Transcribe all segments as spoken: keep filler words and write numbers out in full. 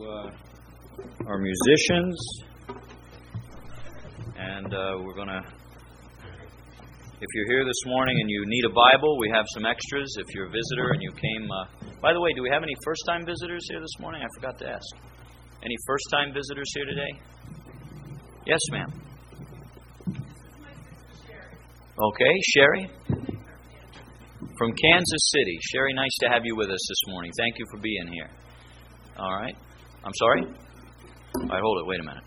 uh, our musicians, and uh, we're going to, if you're here this morning and you need a Bible, we have some extras. If you're a visitor and you came, uh, by the way, do we have any first-time visitors here this morning? I forgot to ask. Any first-time visitors here today? Yes, ma'am. Okay, Sherry? From Kansas City. Sherry, nice to have you with us this morning. Thank you for being here. All right. I'm sorry? All right, hold it. Wait a minute.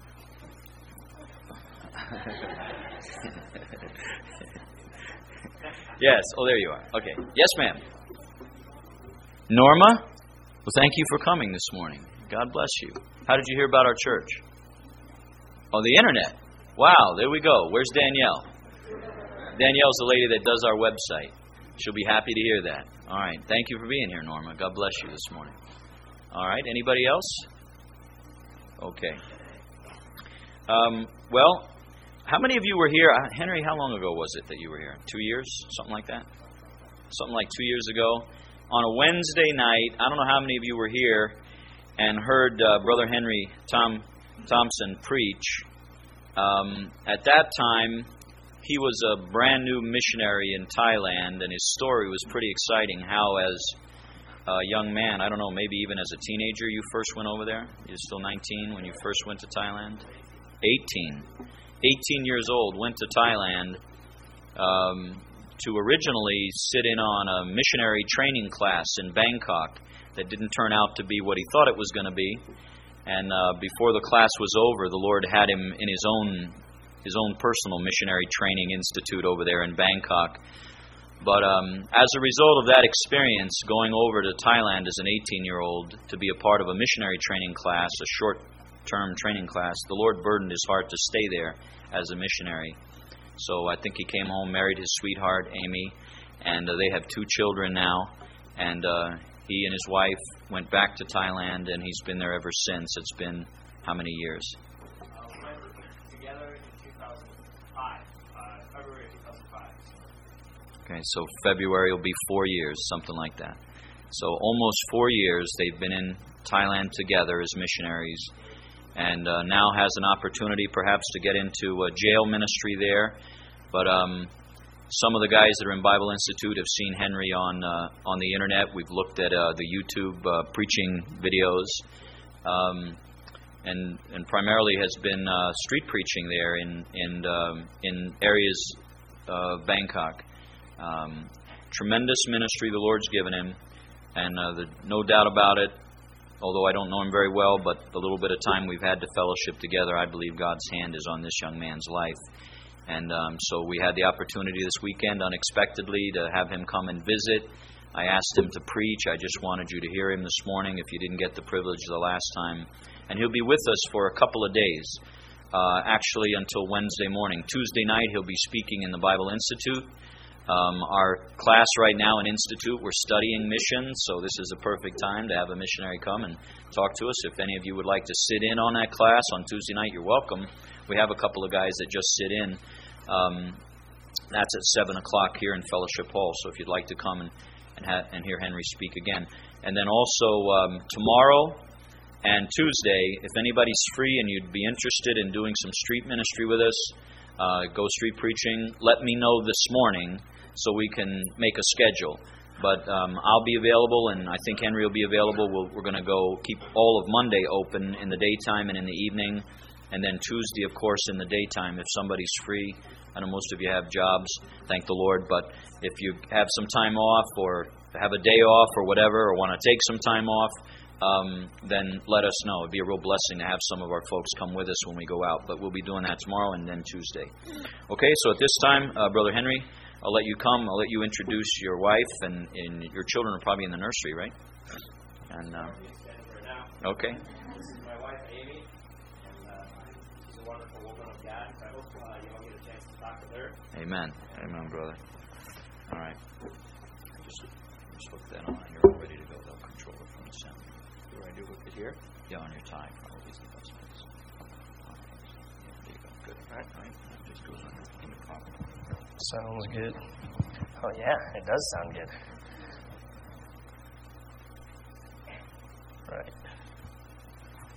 Yes. Oh, there you are. Okay. Yes, ma'am. Norma? Well, thank you for coming this morning. God bless you. How did you hear about our church? On the internet. Wow, there we go. Where's Danielle? Danielle's the lady that does our website. She'll be happy to hear that. All right. Thank you for being here, Norma. God bless you this morning. All right. Anybody else? Okay. Um, well, how many of you were here? Uh, Henry, how long ago was it that you were here? Two years? Something like that? Something like two years ago. On a Wednesday night, I don't know how many of you were here and heard uh, Brother Henry Tom Thompson preach. Um, at that time, he was a brand new missionary in Thailand, and his story was pretty exciting. How, as a young man, I don't know, maybe even as a teenager, you first went over there? You're still nineteen when you first went to Thailand? eighteen. eighteen years old, went to Thailand um, to originally sit in on a missionary training class in Bangkok that didn't turn out to be what he thought it was going to be. And uh, before the class was over, the Lord had him in his own his own personal missionary training institute over there in Bangkok. But um, as a result of that experience, going over to Thailand as an eighteen-year-old to be a part of a missionary training class, a short-term training class, the Lord burdened his heart to stay there as a missionary. So I think he came home, married his sweetheart, Amy, and uh, they have two children now. And uh, he and his wife went back to Thailand, and he's been there ever since. It's been how many years? Okay, so February will be four years, something like that. So almost four years they've been in Thailand together as missionaries, and uh, now has an opportunity perhaps to get into a jail ministry there. But um, some of the guys that are in Bible Institute have seen Henry on uh, on the internet. We've looked at uh, the YouTube uh, preaching videos, um, and and primarily has been uh, street preaching there in in um, in areas of Bangkok. Um, tremendous ministry the Lord's given him, and uh, the, no doubt about it, although I don't know him very well, but the little bit of time we've had to fellowship together, I believe God's hand is on this young man's life. And um, so we had the opportunity this weekend, unexpectedly, to have him come and visit. I asked him to preach. I just wanted you to hear him this morning if you didn't get the privilege the last time. And he'll be with us for a couple of days, uh, actually until Wednesday morning. Tuesday night he'll be speaking in the Bible Institute. Um, our class right now in Institute, we're studying missions, so this is a perfect time to have a missionary come and talk to us. If any of you would like to sit in on that class on Tuesday night, you're welcome. We have a couple of guys that just sit in. Um, that's at seven o'clock here in Fellowship Hall, so if you'd like to come and, and, ha- and hear Henry speak again. And then also um, tomorrow and Tuesday, if anybody's free and you'd be interested in doing some street ministry with us, uh, go street preaching, let me know this morning, so we can make a schedule. But um, I'll be available, and I think Henry will be available. We'll, we're going to go keep all of Monday open in the daytime and in the evening, and then Tuesday, of course, in the daytime if somebody's free. I know most of you have jobs, thank the Lord, but if you have some time off or have a day off or whatever, or want to take some time off, um, then let us know. It'd be a real blessing to have some of our folks come with us when we go out, but we'll be doing that tomorrow and then Tuesday. Okay, so at this time, uh, Brother Henry, I'll let you come. I'll let you introduce your wife, and, and your children are probably in the nursery, right? And uh, okay. This is my wife, Amy, and uh, she's a wonderful woman of God. So I hope uh, you all get a chance to talk with her. Amen. Amen, brother. All right. Just, just hook that on. You're all ready to go. They'll control it from the center. Do I do hook it here? Yeah, on your tie. Probably is the best place. There you go. Good. All right. All right. It just goes on in the pocket. Sounds good. Oh, yeah, it does sound good. Right.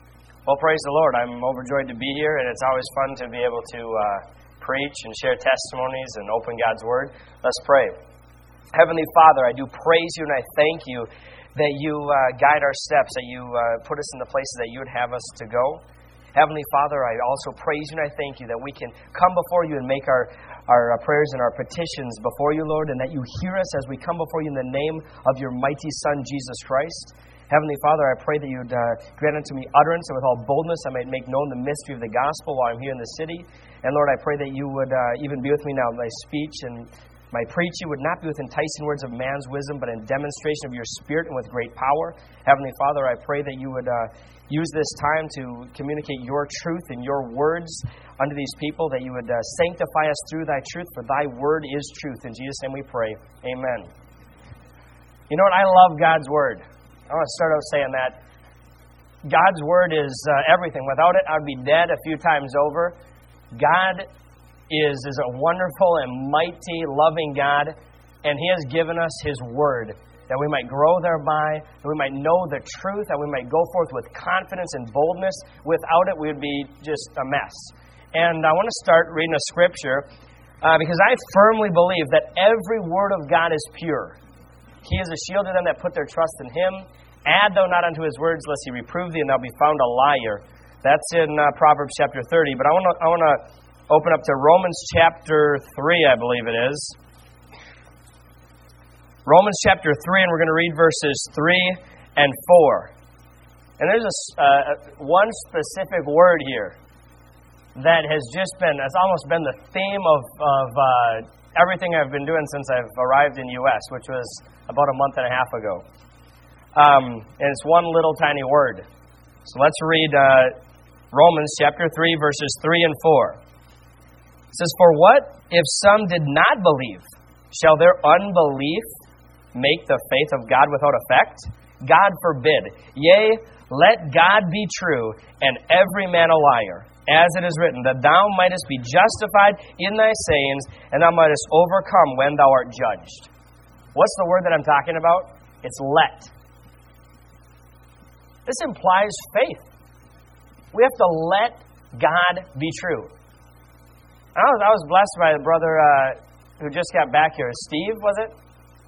Well, praise the Lord. I'm overjoyed to be here, and it's always fun to be able to uh, preach and share testimonies and open God's Word. Let's pray. Heavenly Father, I do praise you and I thank you that you uh, guide our steps, that you uh, put us in the places that you would have us to go. Heavenly Father, I also praise you and I thank you that we can come before you and make our, our prayers and our petitions before you, Lord, and that you hear us as we come before you in the name of your mighty Son, Jesus Christ. Heavenly Father, I pray that you would uh, grant unto me utterance, and with all boldness I might make known the mystery of the gospel while I'm here in the city. And Lord, I pray that you would uh, even be with me now in my speech and my preaching would not be with enticing words of man's wisdom, but in demonstration of your Spirit and with great power. Heavenly Father, I pray that you would uh, use this time to communicate your truth and your words unto these people, that you would uh, sanctify us through thy truth, for thy word is truth. In Jesus' name we pray. Amen. You know what? I love God's word. I want to start out saying that. God's Word is uh, everything. Without it, I'd be dead a few times over. God is, is a wonderful and mighty, loving God, and He has given us His Word, that we might grow thereby, that we might know the truth, that we might go forth with confidence and boldness. Without it, we would be just a mess. And I want to start reading a scripture, uh, because I firmly believe that every word of God is pure. He is a shield to them that put their trust in Him. Add thou not unto His words, lest He reprove thee, and thou be found a liar. That's in uh, Proverbs chapter thirty. But I want to I want to open up to Romans chapter three, I believe it is. Romans chapter three, and we're going to read verses three and four. And there's a, uh, one specific word here that has just been, it's almost been the theme of, of uh, everything I've been doing since I've arrived in U S, which was about a month and a half ago. Um, and it's one little tiny word. So let's read uh, Romans chapter three, verses three and four. It says, "For what if some did not believe? Shall their unbelief make the faith of God without effect? God forbid. Yea, let God be true, and every man a liar. As it is written, that thou mightest be justified in thy sayings, and thou mightest overcome when thou art judged." What's the word that I'm talking about? It's let. This implies faith. We have to let God be true. I was, I was blessed by a brother uh, who just got back here. Steve, was it?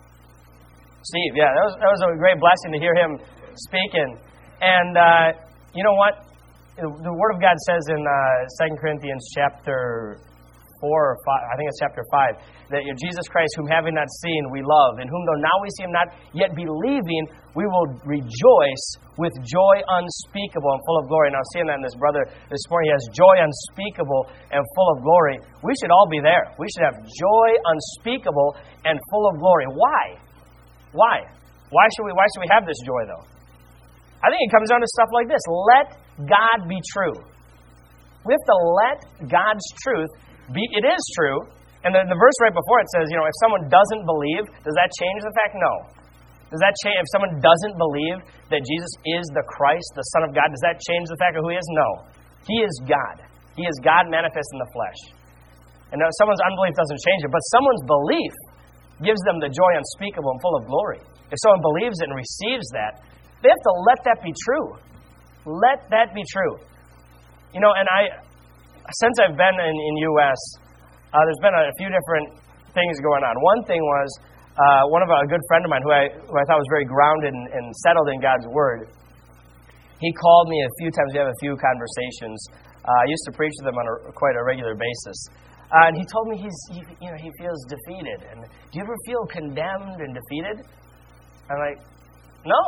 Steve, yeah. That was, that was a great blessing to hear him speaking. And uh, you know what? The Word of God says in uh, Second Corinthians chapter four or five, I think it's chapter five, that Jesus Christ, whom having not seen, we love, and whom though now we see Him not, yet believing, we will rejoice with joy unspeakable and full of glory. Now, seeing that in this brother this morning, he has joy unspeakable and full of glory. We should all be there. We should have joy unspeakable and full of glory. Why? Why? Why should we? Why should we have this joy, though? I think it comes down to stuff like this. Let God be true. We have to let God's truth be. It is true. And the, the verse right before it says, you know, if someone doesn't believe, does that change the fact? No. Does that change? If someone doesn't believe that Jesus is the Christ, the Son of God, does that change the fact of who He is? No. He is God. He is God manifest in the flesh. And now someone's unbelief doesn't change it, but someone's belief gives them the joy unspeakable and full of glory. If someone believes it and receives that, they have to let that be true. Let that be true. You know, and I, since I've been in, in U S, uh, there's been a few different things going on. One thing was, uh, one of a, a good friend of mine who I, who I thought was very grounded and, and settled in God's Word, he called me a few times. We have a few conversations. Uh, I used to preach to them on a, quite a regular basis. Uh, and he told me he's, he, you know, he feels defeated. And do you ever feel condemned and defeated? I'm like, no.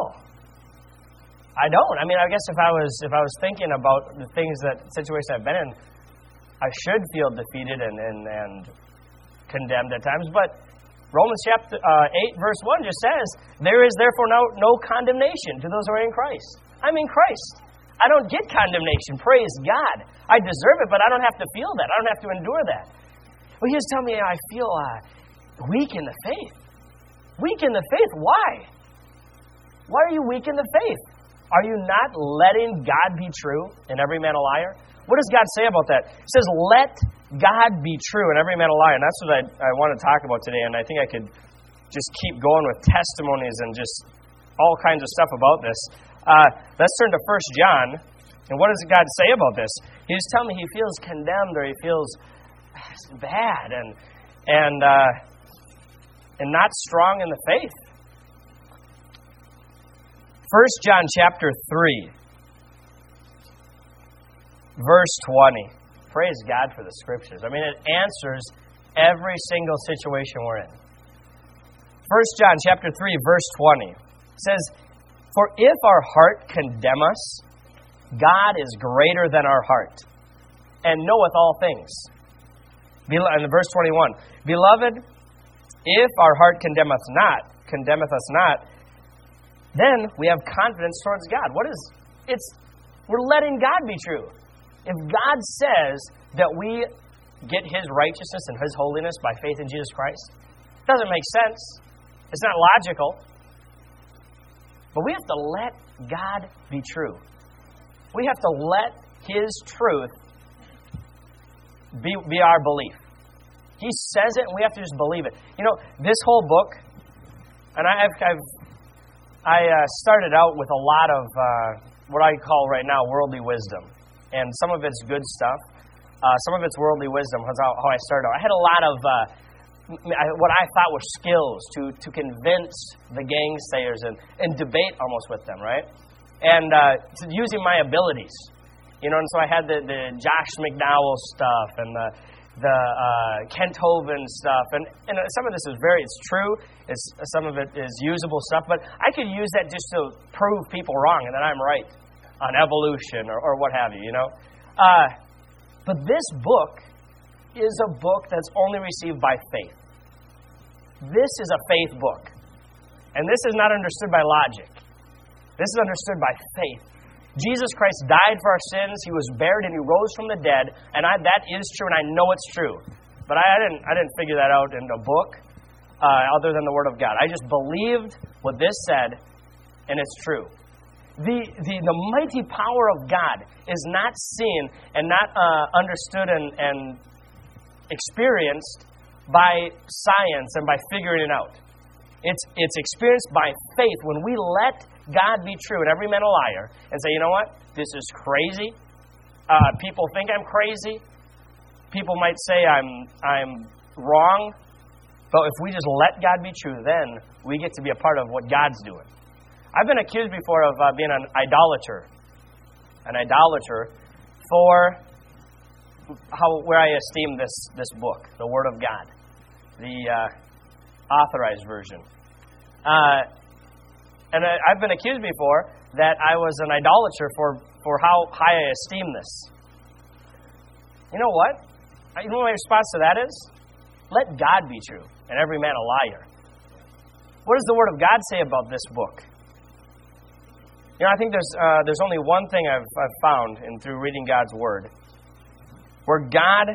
I don't. I mean, I guess if I was if I was thinking about the things that situations I've been in, I should feel defeated and and, and condemned at times. But Romans chapter uh, eight, verse one just says, "There is therefore no no condemnation to those who are in Christ." I'm in Christ. I don't get condemnation. Praise God. I deserve it, but I don't have to feel that. I don't have to endure that. Well, he was telling me I feel uh, weak in the faith. Weak in the faith. Why? Why are you weak in the faith? Are you not letting God be true and every man a liar? What does God say about that? It says, let God be true and every man a liar. And that's what I, I want to talk about today. And I think I could just keep going with testimonies and just all kinds of stuff about this. Uh, let's turn to First John And what does God say about this? He was telling me he feels condemned or he feels bad and and uh, and not strong in the faith. First John chapter three, verse twenty. Praise God for the Scriptures. I mean, it answers every single situation we're in. First John chapter three, verse twenty says, "For if our heart condemn us, God is greater than our heart, and knoweth all things." And verse twenty-one, "Beloved, if our heart condemneth not, condemneth us not, then we have confidence towards God." What is it's? We're letting God be true. If God says that we get His righteousness and His holiness by faith in Jesus Christ, it doesn't make sense. It's not logical. But we have to let God be true. We have to let His truth be, be our belief. He says it, and we have to just believe it. You know, this whole book, and I, I've, I've I uh, started out with a lot of uh, what I call right now worldly wisdom. And some of it's good stuff. Uh, some of it's worldly wisdom. That's how, how I started out. I had a lot of uh, what I thought were skills to, to convince the gainsayers and, and debate almost with them, right? And uh, using my abilities. You know, and so I had the, the Josh McDowell stuff and the, the uh, Kent Hovind stuff. And, and some of this is very, it's true. It's, some of it is usable stuff. But I could use that just to prove people wrong and that I'm right on evolution or, or what have you, you know. Uh, but this book is a book that's only received by faith. This is a faith book. And this is not understood by logic. This is understood by faith. Jesus Christ died for our sins. He was buried and He rose from the dead. And I, that is true, and I know it's true. But I, I didn't I didn't figure that out in a book uh, other than the Word of God. I just believed what this said, and it's true. The, the, the mighty power of God is not seen and not uh, understood and, and experienced by science and by figuring it out. It's, it's experienced by faith when we let God be true and every man a liar and say, you know what, this is crazy. Uh, people think I'm crazy. People might say I'm, I'm wrong. But if we just let God be true, then we get to be a part of what God's doing. I've been accused before of uh, being an idolater, an idolater for how where I esteem this this book, the Word of God, the uh, authorized version. Uh, and I, I've been accused before that I was an idolater for, for how high I esteem this. You know what? You know what my response to that is? Let God be true, and every man a liar. What does the Word of God say about this book? You know, I think there's uh, there's only one thing I've, I've found in through reading God's Word, where God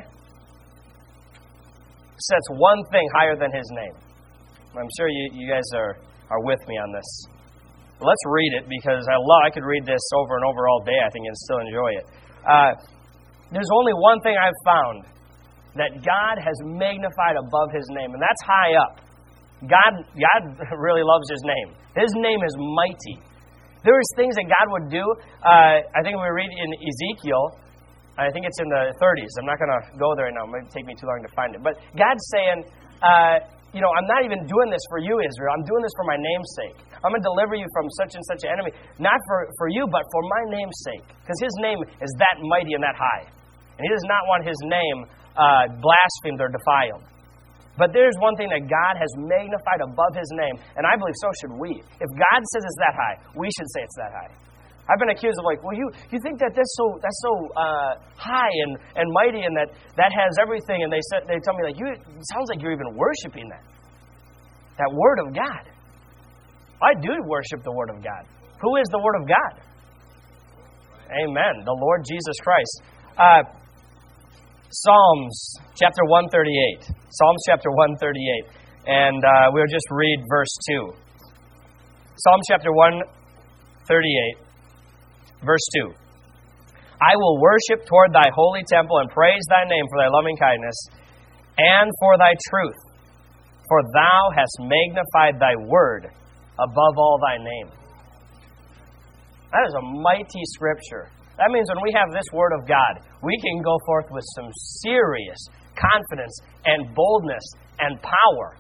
sets one thing higher than His name. I'm sure you, you guys are, are with me on this. But let's read it because I love. I could read this over and over all day, I think, and still enjoy it. Uh, there's only one thing I've found that God has magnified above His name, and that's high up. God, God really loves His name. His name is mighty. There is things that God would do. Uh, I think we read in Ezekiel, I think it's in the thirties. I'm not going to go there right now. It might take me too long to find it. But God's saying, uh, you know, I'm not even doing this for you, Israel. I'm doing this for my name's sake. I'm going to deliver you from such and such an enemy. Not for, for you, but for my name's sake. Because His name is that mighty and that high. And He does not want His name uh, blasphemed or defiled. But there's one thing that God has magnified above His name, and I believe so should we. If God says it's that high, we should say it's that high. I've been accused of like, well, you you think that that's so that's so uh, high and, and mighty, and that that has everything, and they said they tell me like, you it sounds like you're even worshiping that that Word of God. I do worship the Word of God. Who is the Word of God? Amen. The Lord Jesus Christ. Uh, Psalms chapter one thirty-eight. Psalms chapter one thirty-eight. And uh, we'll just read verse two. Psalms chapter one thirty-eight, verse two. I will worship toward thy holy temple and praise thy name for thy loving kindness and for thy truth. For thou hast magnified thy word above all thy name. That is a mighty scripture. That means when we have this Word of God, we can go forth with some serious confidence and boldness and power.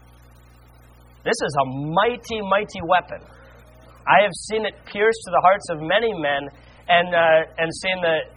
This is a mighty, mighty weapon. I have seen it pierce to the hearts of many men, and uh, and seen the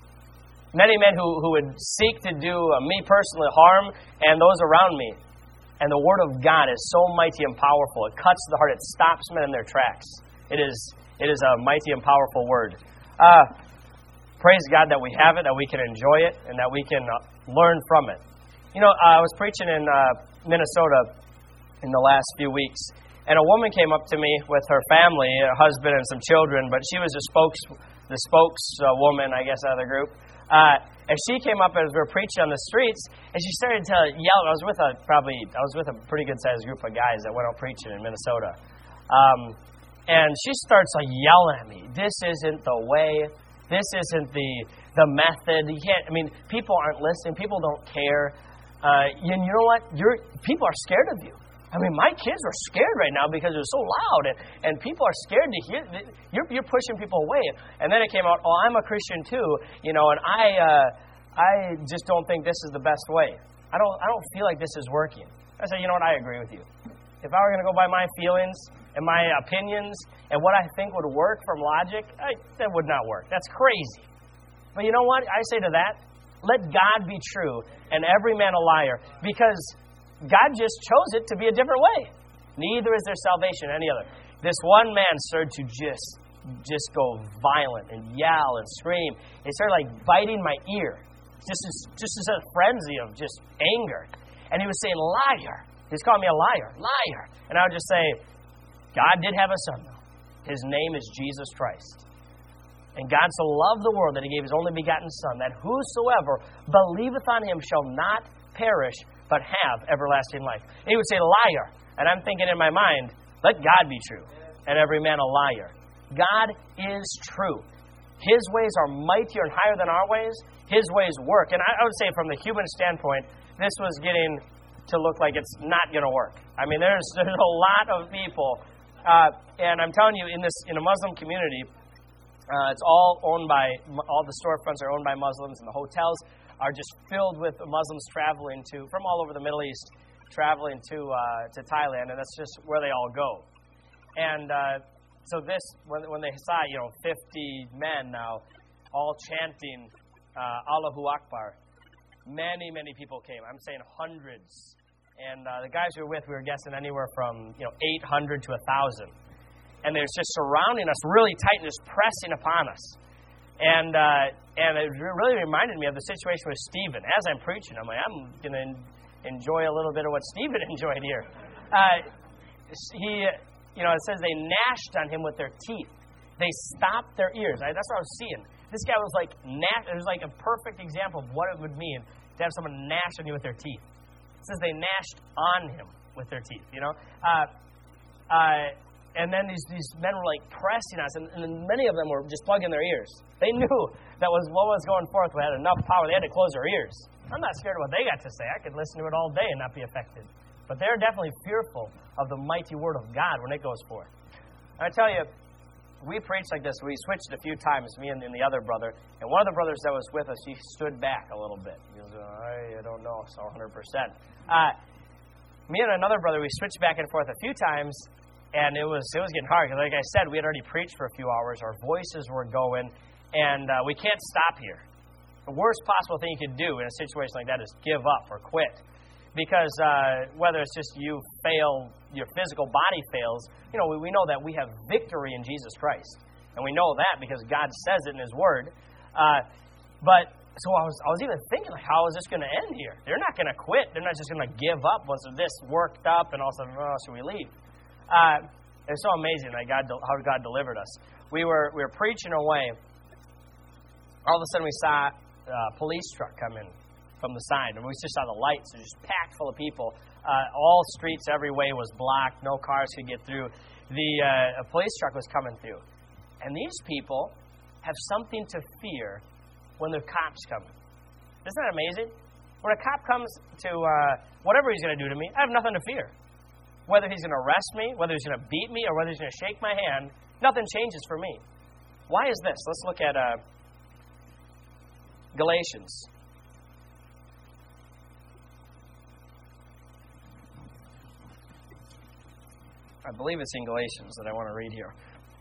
many men who, who would seek to do uh, me personally harm and those around me. And the Word of God is so mighty and powerful. It cuts to the heart. It stops men in their tracks. It is it is a mighty and powerful Word. Uh, praise God that we have it, that we can enjoy it, and that we can uh, learn from it. You know, uh, I was preaching in uh, Minnesota in the last few weeks, and a woman came up to me with her family, a husband and some children, but she was the spokes, the spokeswoman, I guess, out of the group. Uh, and she came up as we were preaching on the streets, and she started to yell. I was with a probably I was with a pretty good sized group of guys that went out preaching in Minnesota, um, and she starts to yell at me. This isn't the way. This isn't the the method. You can't. I mean, people aren't listening. People don't care. Uh, and you know what? You're people are scared of you. I mean, my kids are scared right now because it's so loud, and, and people are scared to hear. You're you're pushing people away. And then it came out, oh, I'm a Christian too, you know, and I uh, I just don't think this is the best way. I don't I don't feel like this is working. I said, you know what? I agree with you. If I were going to go by my feelings and my opinions and what I think would work from logic, I, that would not work. That's crazy. But you know what? I say to that, let God be true and every man a liar, because God just chose it to be a different way. Neither is there salvation any other. This one man started to just just go violent and yell and scream. He started like biting my ear. Just as, just as a frenzy of just anger. And he was saying, liar. He was calling me a liar. Liar. And I would just say, God did have a son, though. His name is Jesus Christ. And God so loved the world that He gave His only begotten Son, that whosoever believeth on Him shall not perish, but have everlasting life. And he would say, liar. And I'm thinking in my mind, let God be true, and every man a liar. God is true. His ways are mightier and higher than our ways. His ways work. And I would say from the human standpoint, this was getting to look like it's not going to work. I mean, there's there's a lot of people. Uh, and I'm telling you, in this in a Muslim community, uh, it's all owned by, all the storefronts are owned by Muslims, and the hotels are just filled with Muslims traveling to, from all over the Middle East, traveling to uh, to Thailand, and that's just where they all go. And uh, so this, when when they saw, you know, fifty men now, all chanting uh, Allahu Akbar, many, many people came. I'm saying hundreds. And uh, the guys we were with, we were guessing anywhere from, you know, eight hundred to one thousand. And they're just surrounding us really tight and just pressing upon us. And uh, and it really reminded me of the situation with Stephen. As I'm preaching, I'm like, I'm going to enjoy a little bit of what Stephen enjoyed here. Uh, he, you know, it says they gnashed on him with their teeth. They stopped their ears. I, that's what I was seeing. This guy was like, gnash, it was like a perfect example of what it would mean to have someone gnash on you with their teeth. It says they gnashed on him with their teeth, you know. Uh, uh, And then these, these men were like pressing us, and, and many of them were just plugging their ears. They knew that was what was going forth. We had enough power. They had to close their ears. I'm not scared of what they got to say. I could listen to it all day and not be affected. But they're definitely fearful of the mighty word of God when it goes forth. And I tell you, we preached like this. We switched a few times, me and, and the other brother. And one of the brothers that was with us, he stood back a little bit. He was, I don't know, so one hundred percent. Uh, me and another brother, we switched back and forth a few times. And it was it was getting hard because, like I said, we had already preached for a few hours. Our voices were going, and uh, we can't stop here. The worst possible thing you could do in a situation like that is give up or quit. Because uh, whether it's just you fail, your physical body fails, you know, we, we know that we have victory in Jesus Christ. And we know that because God says it in His Word. Uh, but so I was I was even thinking, like, how is this going to end here? They're not going to quit. They're not just going to give up once this worked up and also, oh, should we leave? Uh, it's so amazing that God, how God delivered us. We were we were preaching away. All of a sudden, we saw a police truck come in from the side, and we just saw the lights. It was just packed full of people. Uh, all streets, every way was blocked. No cars could get through. The uh, a police truck was coming through, and these people have something to fear when the cops come. Isn't that amazing? When a cop comes to uh, whatever he's going to do to me, I have nothing to fear. Whether he's going to arrest me, whether he's going to beat me, or whether he's going to shake my hand, nothing changes for me. Why is this? Let's look at uh, Galatians. I believe it's in Galatians that I want to read here.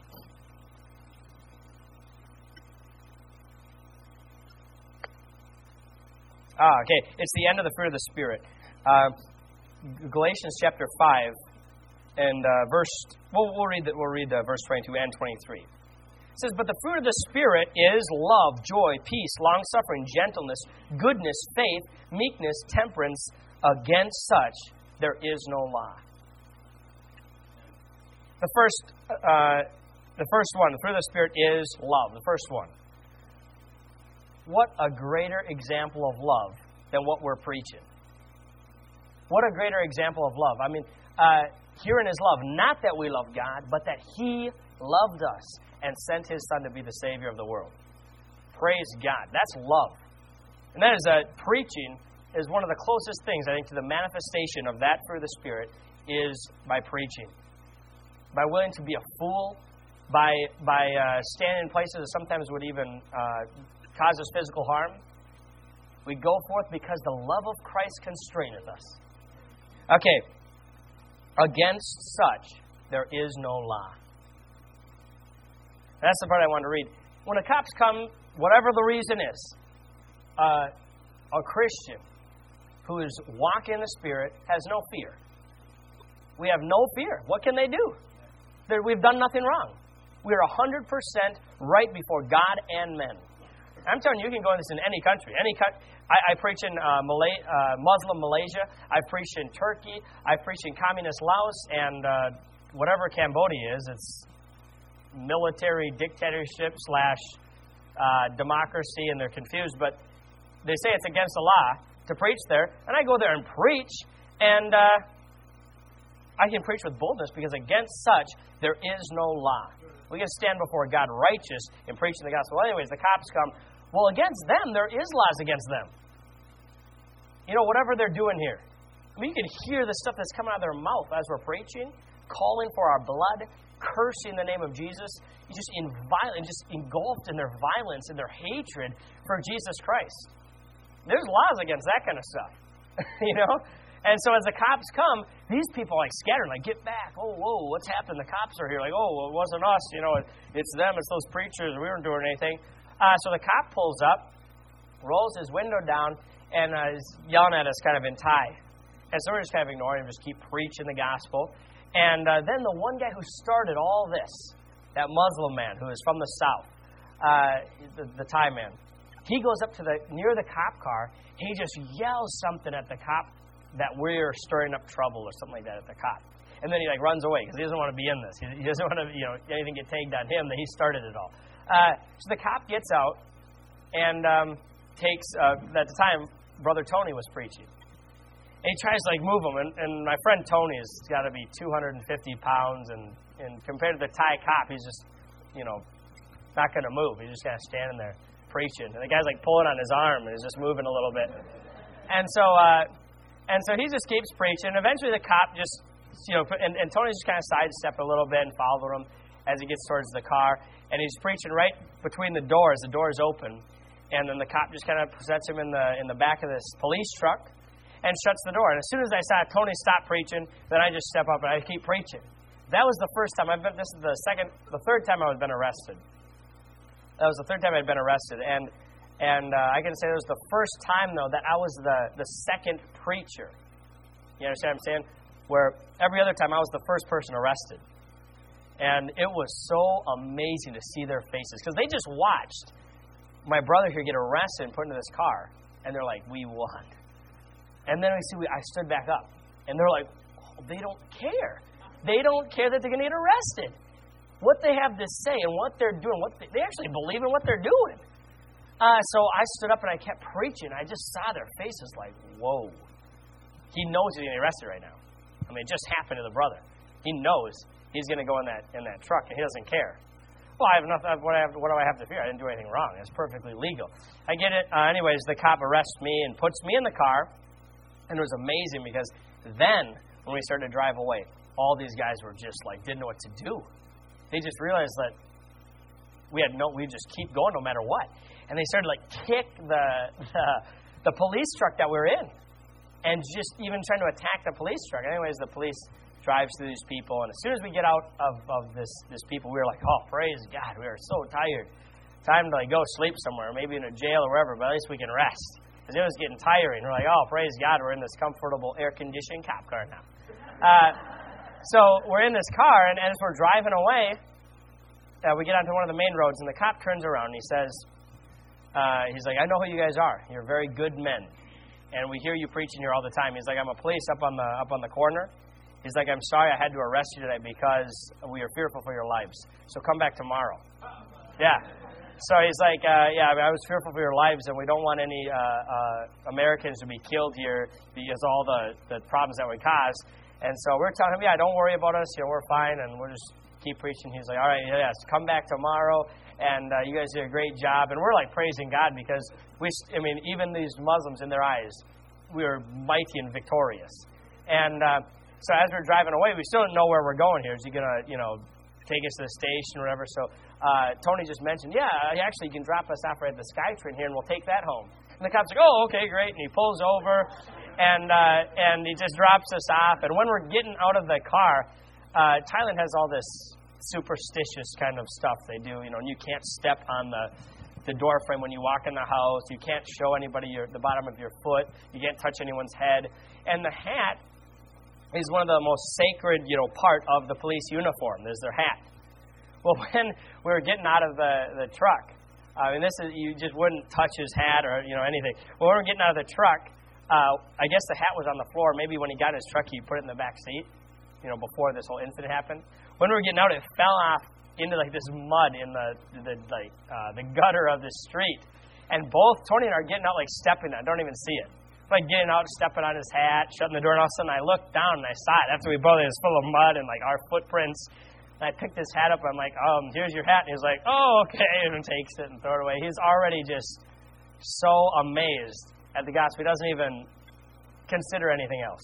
Ah, okay. It's the end of the fruit of the Spirit. Uh, Galatians chapter five and uh, verse. We'll, we'll read that. We'll read uh, verse twenty-two and twenty-three. It says, "But the fruit of the Spirit is love, joy, peace, long-suffering, gentleness, goodness, faith, meekness, temperance. Against such there is no law." The first, uh, the first one, the fruit of the Spirit is love. The first one. What a greater example of love than what we're preaching. What a greater example of love. I mean, uh, herein is love. Not that we love God, but that He loved us and sent His Son to be the Savior of the world. Praise God. That's love. And that is uh, preaching is one of the closest things, I think, to the manifestation of that fruit of the Spirit is by preaching. By willing to be a fool, by by uh, standing in places that sometimes would even uh, cause us physical harm. We go forth because the love of Christ constraineth us. Okay. Against such, there is no law. That's the part I want to read. When the cops come, whatever the reason is, uh, a Christian who is walking in the Spirit has no fear. We have no fear. What can they do? They're, we've done nothing wrong. We're one hundred percent right before God and men. I'm telling you, you can go in this in any country. Any co- I, I preach in uh, Malay, uh, Muslim Malaysia. I've preached in Turkey. I've preached in communist Laos. And uh, whatever Cambodia is, it's military dictatorship slash uh, democracy, and they're confused. But they say it's against the law to preach there. And I go there and preach, and uh, I can preach with boldness because against such, there is no law. We can stand before God righteous in preaching the gospel. Well, anyways, the cops come. Well, against them, there is laws against them. You know, whatever they're doing here. I mean, you can hear the stuff that's coming out of their mouth as we're preaching, calling for our blood, cursing the name of Jesus. You're just, in violent, just engulfed in their violence and their hatred for Jesus Christ. There's laws against that kind of stuff. You know? And so as the cops come, these people are like scattered, like, get back. Oh, whoa, what's happened? The cops are here. Like, oh, well, it wasn't us. You know, it's them. It's those preachers. We weren't doing anything. Uh, so the cop pulls up, rolls his window down, and uh, is yelling at us kind of in Thai. And so we're just kind of ignoring him, just keep preaching the gospel. And uh, then the one guy who started all this, that Muslim man who is from the south, uh, the, the Thai man, he goes up to the near the cop car. He just yells something at the cop that we're stirring up trouble or something like that at the cop. And then he like runs away because he doesn't want to be in this. He, he doesn't want to, you know, anything get tagged on him that he started it all. Uh, so the cop gets out and um, takes, uh, at the time, Brother Tony was preaching. And he tries to like move him. And, and my friend Tony has got to be two hundred fifty pounds. And, and compared to the Thai cop, he's just, you know, not going to move. He's just kind of standing there preaching. And the guy's like pulling on his arm and he's just moving a little bit. And so, uh, and so he just keeps preaching. Eventually the cop just, you know, and, and Tony's just kind of sidestep a little bit and follow him as he gets towards the car. And he's preaching right between the doors. The door's open. And then the cop just kind of sets him in the in the back of this police truck and shuts the door. And as soon as I saw Tony stop preaching, then I just step up and I keep preaching. That was the first time I've been, this is the second, the third time I was been arrested. That was the third time I'd been arrested. And and uh, I can say it was the first time, though, that I was the, the second preacher. You understand what I'm saying? Where every other time I was the first person arrested. And it was so amazing to see their faces. Because they just watched my brother here get arrested and put into this car. And they're like, we won. And then we see, we, I stood back up. And they're like, oh, they don't care. They don't care that they're going to get arrested. What they have to say and what they're doing, what they, they actually believe in what they're doing. Uh, so I stood up and I kept preaching. I just saw their faces like, whoa. He knows he's getting arrested right now. I mean, it just happened to the brother. He knows he's going to go in that in that truck, and he doesn't care. Well, I have nothing. What, I have, what do I have to fear? I didn't do anything wrong. It's perfectly legal. I get it. Uh, anyways, the cop arrests me and puts me in the car, and it was amazing because then when we started to drive away, all these guys were just like didn't know what to do. They just realized that we had no, we just keep going no matter what. And they started to like kick the, the the police truck that we were in, and just even trying to attack the police truck. Anyways, the police drives through these people, and as soon as we get out of, of this this people, we were like, oh, praise God, we are so tired. Time to like go sleep somewhere, maybe in a jail or wherever, but at least we can rest. Because it was getting tiring. We're like, oh, praise God, we're in this comfortable air-conditioned cop car now. Uh, so we're in this car, and as we're driving away, uh, we get onto one of the main roads, and the cop turns around, and he says, uh, he's like, I know who you guys are. You're very good men. And we hear you preaching here all the time. He's like, I'm a police up on the up on the corner. He's like, I'm sorry I had to arrest you today because we are fearful for your lives. So come back tomorrow. Yeah. So he's like, uh, yeah, I, mean, I was fearful for your lives, and we don't want any uh, uh, Americans to be killed here because of all the, the problems that we cause. And so we're telling him, yeah, don't worry about us. You know, we're fine, and we'll just keep preaching. He's like, all right, yes, come back tomorrow, and uh, you guys did a great job. And we're like praising God because we, I mean, even these Muslims in their eyes, we are mighty and victorious. And uh, so as we're driving away, we still don't know where we're going here. Is he gonna, you know, take us to the station or whatever? So uh, Tony just mentioned, yeah, actually, you can drop us off right at the SkyTrain here, and we'll take that home. And the cop's like, oh, okay, great. And he pulls over, and uh, and he just drops us off. And when we're getting out of the car, uh, Thailand has all this superstitious kind of stuff they do. You know, and you can't step on the the door frame when you walk in the house. You can't show anybody your, the bottom of your foot. You can't touch anyone's head. And the hat is one of the most sacred, you know, part of the police uniform. There's their hat. Well, when we were getting out of the, the truck, I mean, this is, you just wouldn't touch his hat or, you know, anything. Well, when we were getting out of the truck, uh, I guess the hat was on the floor. Maybe when he got in his truck, he put it in the back seat, you know, before this whole incident happened. When we were getting out, it fell off into, like, this mud in the, the like, uh, the gutter of the street. And both Tony and I are getting out, like, stepping on it. I don't even see it. Like, getting out, stepping on his hat, shutting the door, and all of a sudden I looked down and I saw it. After we both, it was full of mud and, like, our footprints. And I picked his hat up. I'm like, um, here's your hat. And he was like, oh, okay, and takes it and throw it away. He's already just so amazed at the gospel. He doesn't even consider anything else.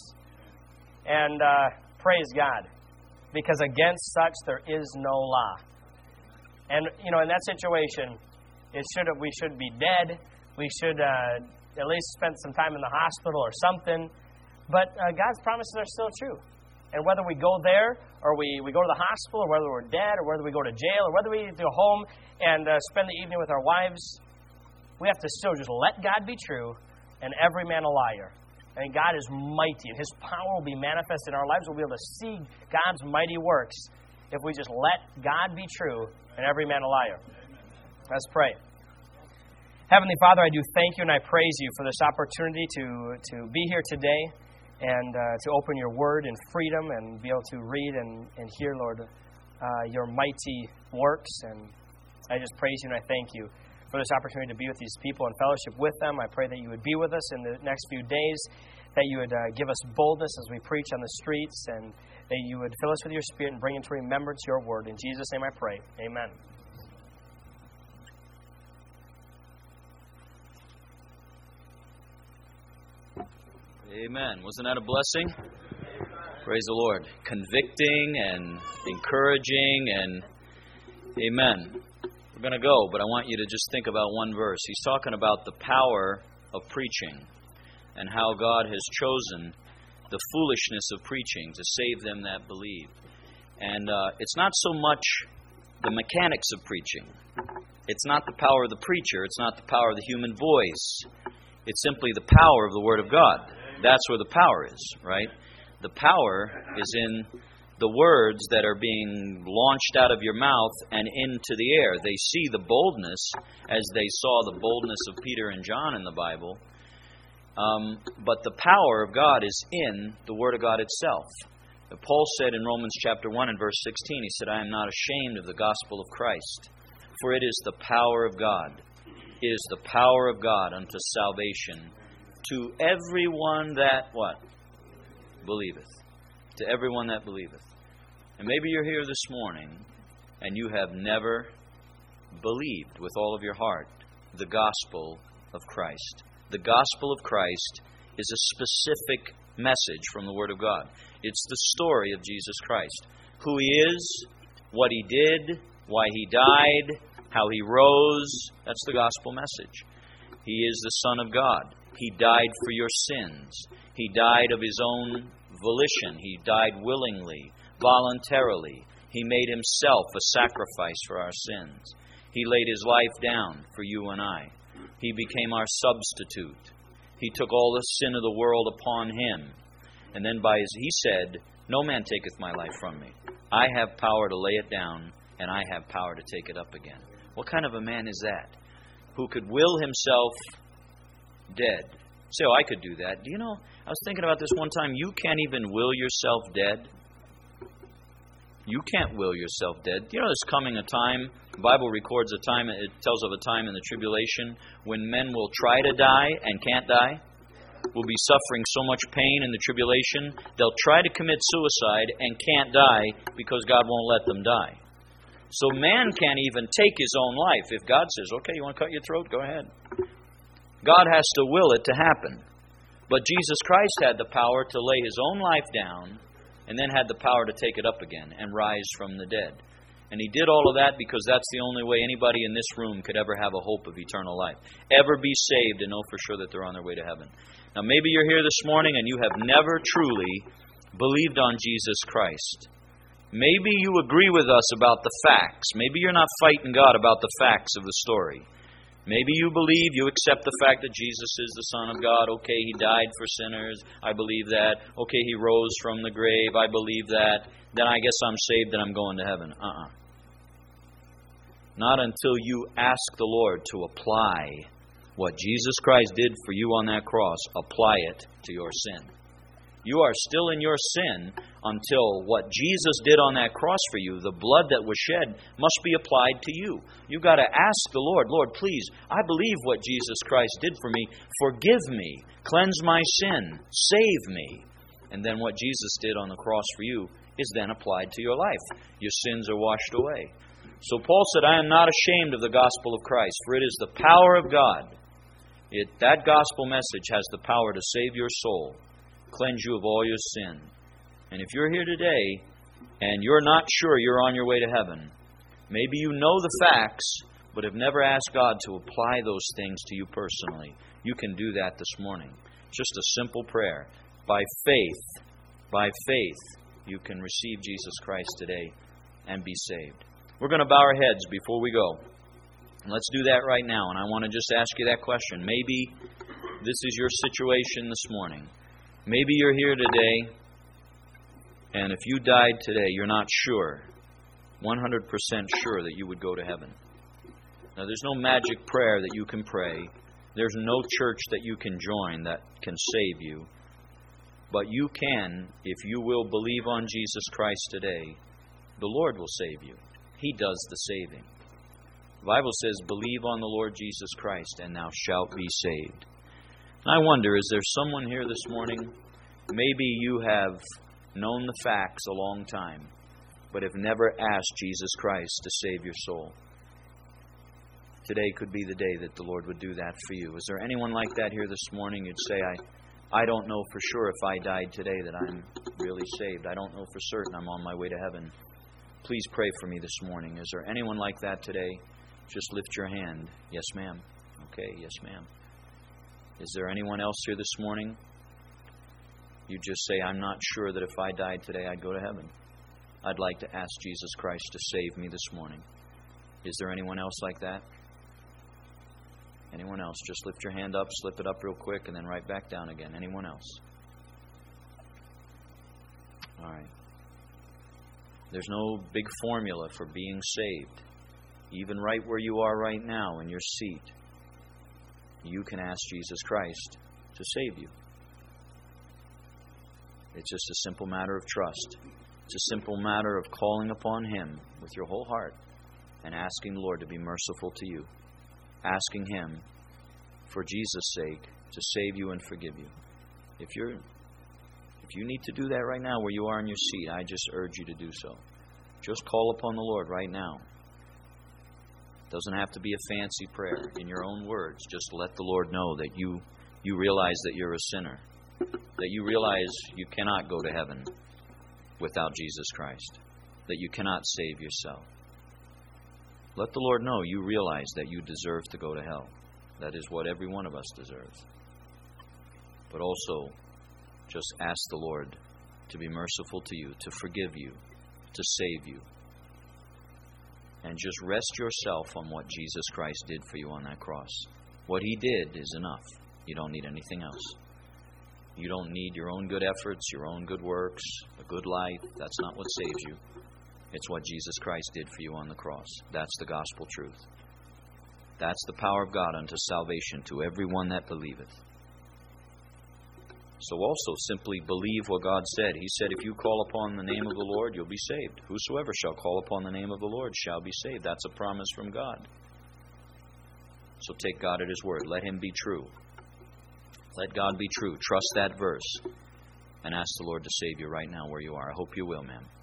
And uh, praise God, because against such there is no law. And, you know, in that situation, it should have, we should be dead. We should uh, at least spend some time in the hospital or something. But uh, God's promises are still true. And whether we go there, or we, we go to the hospital, or whether we're dead, or whether we go to jail, or whether we go home and uh, spend the evening with our wives, we have to still just let God be true and every man a liar. And God is mighty, and His power will be manifest in our lives. We'll be able to see God's mighty works if we just let God be true and every man a liar. Let's pray. Heavenly Father, I do thank you and I praise you for this opportunity to, to be here today. And uh, to open your word in freedom and be able to read and, and hear, Lord, uh, your mighty works. And I just praise you and I thank you for this opportunity to be with these people and fellowship with them. I pray that you would be with us in the next few days, that you would uh, give us boldness as we preach on the streets, and that you would fill us with your Spirit and bring into remembrance your word. In Jesus' name I pray. Amen. Amen. Wasn't that a blessing? Praise the Lord. Convicting and encouraging and amen. We're going to go, but I want you to just think about one verse. He's talking about the power of preaching and how God has chosen the foolishness of preaching to save them that believe. And uh, it's not so much the mechanics of preaching. It's not the power of the preacher. It's not the power of the human voice. It's simply the power of the Word of God. That's where the power is, right? The power is in the words that are being launched out of your mouth and into the air. They see the boldness as they saw the boldness of Peter and John in the Bible. Um, but the power of God is in the Word of God itself. Paul said in Romans chapter one and verse sixteen, he said, I am not ashamed of the gospel of Christ, for it is the power of God. It is the power of God unto salvation to everyone that, what? Believeth. To everyone that believeth. And maybe you're here this morning and you have never believed with all of your heart the gospel of Christ. The gospel of Christ is a specific message from the Word of God. It's the story of Jesus Christ. Who He is, what He did, why He died, how He rose. That's the gospel message. He is the Son of God. He died for your sins. He died of His own volition. He died willingly, voluntarily. He made Himself a sacrifice for our sins. He laid His life down for you and I. He became our substitute. He took all the sin of the world upon Him. And then by His, He said, "No man taketh my life from me. I have power to lay it down, and I have power to take it up again." What kind of a man is that? Who could will himself dead. Say, "Oh, I could do that." Do you know, I was thinking about this one time. You can't even will yourself dead. You can't will yourself dead. Do you know there's coming a time, the Bible records a time, it tells of a time in the tribulation when men will try to die and can't die, will be suffering so much pain in the tribulation, they'll try to commit suicide and can't die because God won't let them die. So man can't even take his own life. If God says, "Okay, you want to cut your throat? Go ahead." God has to will it to happen. But Jesus Christ had the power to lay His own life down and then had the power to take it up again and rise from the dead. And He did all of that because that's the only way anybody in this room could ever have a hope of eternal life. Ever be saved and know for sure that they're on their way to heaven. Now maybe you're here this morning and you have never truly believed on Jesus Christ. Maybe you agree with us about the facts. Maybe you're not fighting God about the facts of the story. Maybe you believe, you accept the fact that Jesus is the Son of God. Okay, He died for sinners. I believe that. Okay, He rose from the grave. I believe that. Then I guess I'm saved and I'm going to heaven. Uh-uh. Not until you ask the Lord to apply what Jesus Christ did for you on that cross, apply it to your sin. You are still in your sin until what Jesus did on that cross for you, the blood that was shed, must be applied to you. You've got to ask the Lord, "Lord, please, I believe what Jesus Christ did for me. Forgive me. Cleanse my sin. Save me." And then what Jesus did on the cross for you is then applied to your life. Your sins are washed away. So Paul said, "I am not ashamed of the gospel of Christ, for it is the power of God." It, that gospel message has the power to save your soul, cleanse you of all your sin. And if you're here today and you're not sure you're on your way to heaven, maybe you know the facts but have never asked God to apply those things to you personally, you can do that this morning. Just a simple prayer. By faith, by faith, you can receive Jesus Christ today and be saved. We're going to bow our heads before we go. And let's do that right now. And I want to just ask you that question. Maybe this is your situation this morning. Maybe you're here today, and if you died today, you're not sure, one hundred percent sure that you would go to heaven. Now, there's no magic prayer that you can pray. There's no church that you can join that can save you. But you can, if you will believe on Jesus Christ today, the Lord will save you. He does the saving. The Bible says, "Believe on the Lord Jesus Christ, and thou shalt be saved." And I wonder, is there someone here this morning, maybe you have known the facts a long time, but have never asked Jesus Christ to save your soul. Today could be the day that the Lord would do that for you. Is there anyone like that here this morning? You'd say, I, I don't know for sure if I died today that I'm really saved. I don't know for certain I'm on my way to heaven. Please pray for me this morning. Is there anyone like that today? Just lift your hand. Yes, ma'am. Okay, yes, ma'am. Is there anyone else here this morning? You just say, "I'm not sure that if I died today, I'd go to heaven. I'd like to ask Jesus Christ to save me this morning." Is there anyone else like that? Anyone else? Just lift your hand up, slip it up real quick, and then right back down again. Anyone else? All right. There's no big formula for being saved. Even right where you are right now in your seat, you can ask Jesus Christ to save you. It's just a simple matter of trust. It's a simple matter of calling upon Him with your whole heart and asking the Lord to be merciful to you. Asking Him, for Jesus' sake, to save you and forgive you. If you're, if you need to do that right now where you are in your seat, I just urge you to do so. Just call upon the Lord right now. It doesn't have to be a fancy prayer. In your own words, just let the Lord know that you, you realize that you're a sinner. That you realize you cannot go to heaven without Jesus Christ. That you cannot save yourself. Let the Lord know you realize that you deserve to go to hell. That is what every one of us deserves. But also, just ask the Lord to be merciful to you, to forgive you, to save you. And just rest yourself on what Jesus Christ did for you on that cross. What He did is enough. You don't need anything else. You don't need your own good efforts, your own good works, a good life. That's not what saves you. It's what Jesus Christ did for you on the cross. That's the gospel truth. That's the power of God unto salvation to everyone that believeth. So also simply believe what God said. He said, if you call upon the name of the Lord, you'll be saved. Whosoever shall call upon the name of the Lord shall be saved. That's a promise from God. So take God at His word. Let Him be true. Let God be true. Trust that verse. And ask the Lord to save you right now where you are. I hope you will, ma'am.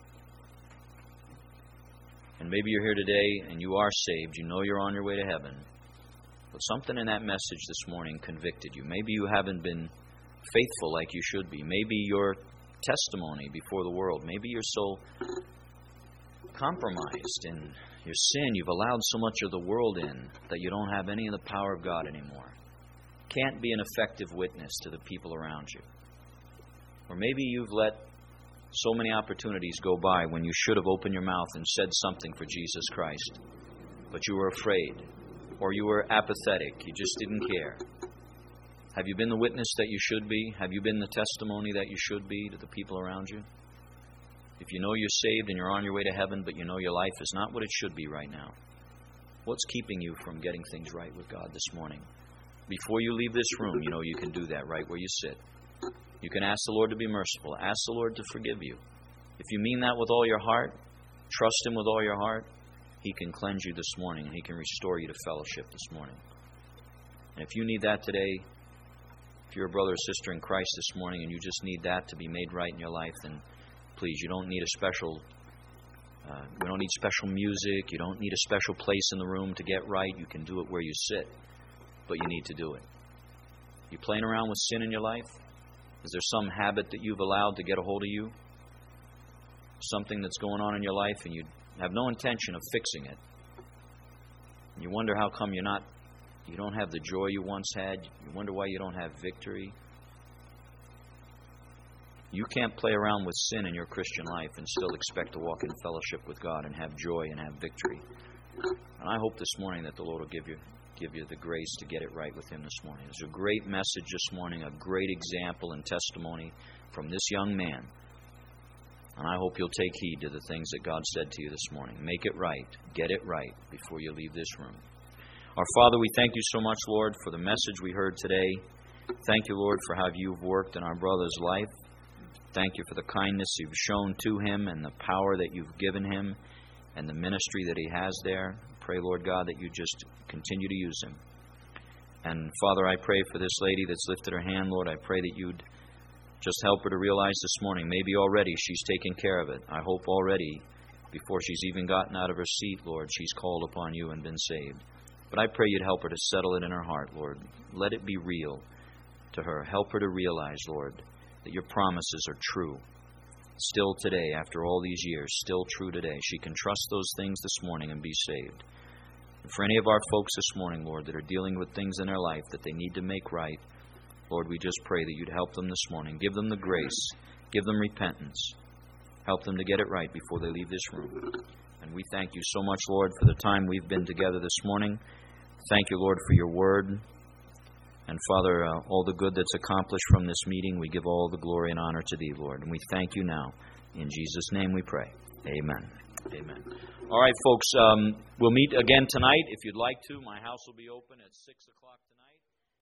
And maybe you're here today and you are saved. You know you're on your way to heaven. But something in that message this morning convicted you. Maybe you haven't been faithful like you should be. Maybe your testimony before the world. Maybe you're so compromised in your sin. You've allowed so much of the world in that you don't have any of the power of God anymore. Can't be an effective witness to the people around you. Or maybe you've let so many opportunities go by when you should have opened your mouth and said something for Jesus Christ. But you were afraid. Or you were apathetic. You just didn't care. Have you been the witness that you should be? Have you been the testimony that you should be to the people around you? If you know you're saved and you're on your way to heaven, but you know your life is not what it should be right now, what's keeping you from getting things right with God this morning? Before you leave this room, you know you can do that right where you sit. You can ask the Lord to be merciful. Ask the Lord to forgive you. If you mean that with all your heart, trust Him with all your heart, He can cleanse you this morning and He can restore you to fellowship this morning. And if you need that today, if you're a brother or sister in Christ this morning and you just need that to be made right in your life, then please, you don't need a special, uh, you don't need special music. You don't need a special place in the room to get right. You can do it where you sit, but you need to do it. You playing around with sin in your life? Is there some habit that you've allowed to get a hold of you? Something that's going on in your life and you have no intention of fixing it. You wonder how come you're not You don't have the joy you once had. You wonder why you don't have victory. You can't play around with sin in your Christian life and still expect to walk in fellowship with God and have joy and have victory. And I hope this morning that the Lord will give you give you the grace to get it right with Him this morning. It's a great message this morning, a great example and testimony from this young man. And I hope you'll take heed to the things that God said to you this morning. Make it right. Get it right before you leave this room. Our Father, we thank you so much, Lord, for the message we heard today. Thank you, Lord, for how you've worked in our brother's life. Thank you for the kindness you've shown to him and the power that you've given him and the ministry that he has there. Pray, Lord God, that you just continue to use him. And, Father, I pray for this lady that's lifted her hand, Lord. I pray that you'd just help her to realize this morning, maybe already she's taken care of it. I hope already, before she's even gotten out of her seat, Lord, she's called upon you and been saved. But I pray you'd help her to settle it in her heart, Lord. Let it be real to her. Help her to realize, Lord, that your promises are true. Still today, after all these years, still true today. She can trust those things this morning and be saved. And for any of our folks this morning, Lord, that are dealing with things in their life that they need to make right, Lord, we just pray that you'd help them this morning. Give them the grace. Give them repentance. Help them to get it right before they leave this room. And we thank you so much, Lord, for the time we've been together this morning. Thank you, Lord, for your word. And, Father, uh, all the good that's accomplished from this meeting, we give all the glory and honor to thee, Lord. And we thank you now. In Jesus' name we pray. Amen. Amen. All right, folks, um, we'll meet again tonight. If you'd like to, my house will be open at six o'clock tonight.